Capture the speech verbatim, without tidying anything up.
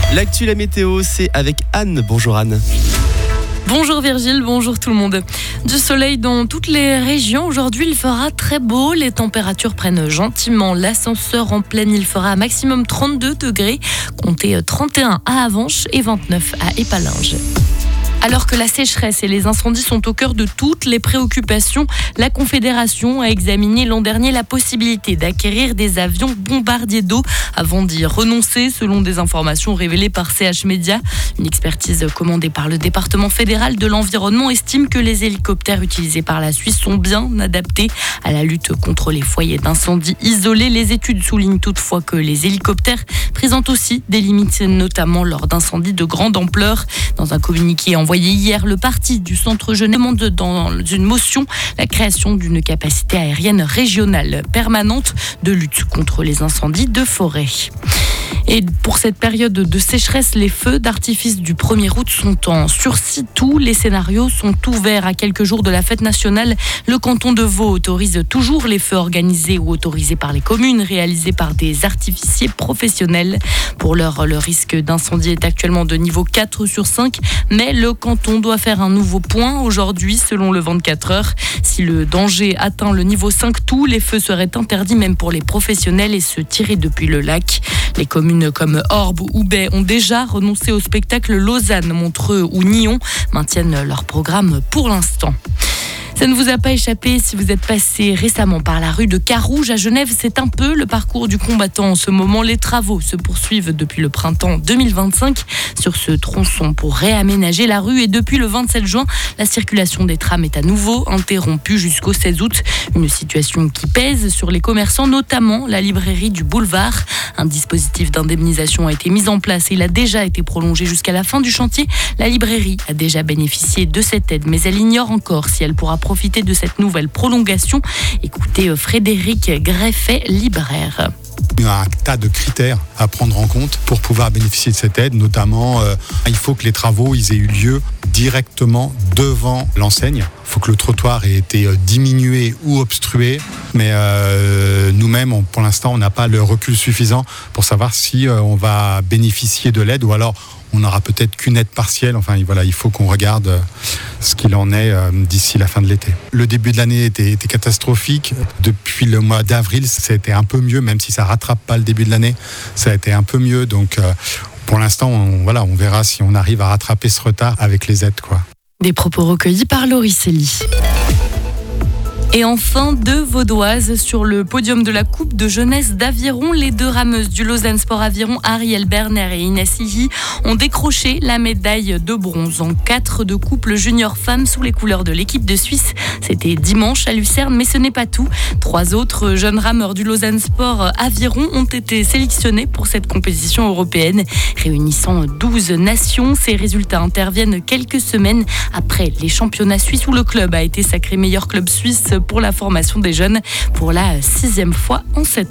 L'actu, la météo, c'est avec Anne. Bonjour Anne. Bonjour Virgile, bonjour tout le monde. Du soleil dans toutes les régions. Aujourd'hui, il fera très beau. Les températures prennent gentiment l'ascenseur en pleine. Il fera maximum trente-deux degrés. Comptez trente et un à Avenches et vingt-neuf à Épalinges. Alors que la sécheresse et les incendies sont au cœur de toutes les préoccupations, la Confédération a examiné l'an dernier la possibilité d'acquérir des avions bombardiers d'eau avant d'y renoncer, selon des informations révélées par C H Média. Une expertise commandée par le département fédéral de l'environnement estime que les hélicoptères utilisés par la Suisse sont bien adaptés à la lutte contre les foyers d'incendie isolés. Les études soulignent toutefois que les hélicoptères présentent aussi des limites, notamment lors d'incendies de grande ampleur. Dans un communiqué envoyé hier, le parti du Centre Genève demande dans une motion la création d'une capacité aérienne régionale permanente de lutte contre les incendies de forêt. Et pour cette période de sécheresse, les feux d'artifice du premier août sont en sursis. Tous les scénarios sont ouverts à quelques jours de la fête nationale. Le canton de Vaud autorise toujours les feux organisés ou autorisés par les communes, réalisés par des artificiers professionnels. Pour l'heure, le risque d'incendie est actuellement de niveau quatre sur cinq, mais le canton doit faire un nouveau point aujourd'hui, selon le vingt-quatre heures. Si le danger atteint le niveau cinq, tous les feux seraient interdits, même pour les professionnels, et se tirer depuis le lac. Les communes comme Orbe ou Bay ont déjà renoncé au spectacle. Lausanne, Montreux ou Nyon maintiennent leur programme pour l'instant. Ça ne vous a pas échappé si vous êtes passé récemment par la rue de Carouge à Genève. C'est un peu le parcours du combattant en ce moment. Les travaux se poursuivent depuis le printemps deux mille vingt-cinq sur ce tronçon pour réaménager la rue. Et depuis le vingt-sept juin, la circulation des trams est à nouveau interrompue jusqu'au seize août. Une situation qui pèse sur les commerçants, notamment la librairie du boulevard. Un dispositif d'indemnisation a été mis en place et il a déjà été prolongé jusqu'à la fin du chantier. La librairie a déjà bénéficié de cette aide, mais elle ignore encore si elle pourra profiter de cette nouvelle prolongation. Écoutez Frédéric Greffet, libraire. Il y a un tas de critères à prendre en compte pour pouvoir bénéficier de cette aide, notamment euh, il faut que les travaux ils aient eu lieu directement devant l'enseigne. Il faut que le trottoir ait été diminué ou obstrué, mais euh, nous-mêmes, on, pour l'instant, on n'a pas le recul suffisant pour savoir si euh, on va bénéficier de l'aide ou alors on n'aura peut-être qu'une aide partielle. Enfin, voilà, il faut qu'on regarde euh, ce qu'il en est euh, d'ici la fin de l'été. Le début de l'année était, était catastrophique. Depuis le mois d'avril, ça a été un peu mieux, même si ça ne rattrape pas le début de l'année. Ça a été un peu mieux, donc euh, pour l'instant, on, voilà, on verra si on arrive à rattraper ce retard avec les aides, quoi. Des propos recueillis par Laurie Célie. Et enfin, deux Vaudoises sur le podium de la Coupe de jeunesse d'aviron. Les deux rameuses du Lausanne Sport Aviron, Ariel Berner et Inès Ihi, ont décroché la médaille de bronze en quatre de couple junior femmes sous les couleurs de l'équipe de Suisse. C'était dimanche à Lucerne, mais ce n'est pas tout. Trois autres jeunes rameurs du Lausanne Sport Aviron ont été sélectionnés pour cette compétition européenne, réunissant douze nations. Ces résultats interviennent quelques semaines après les championnats suisses où le club a été sacré meilleur club suisse pour la formation des jeunes pour la sixième fois en sept ans.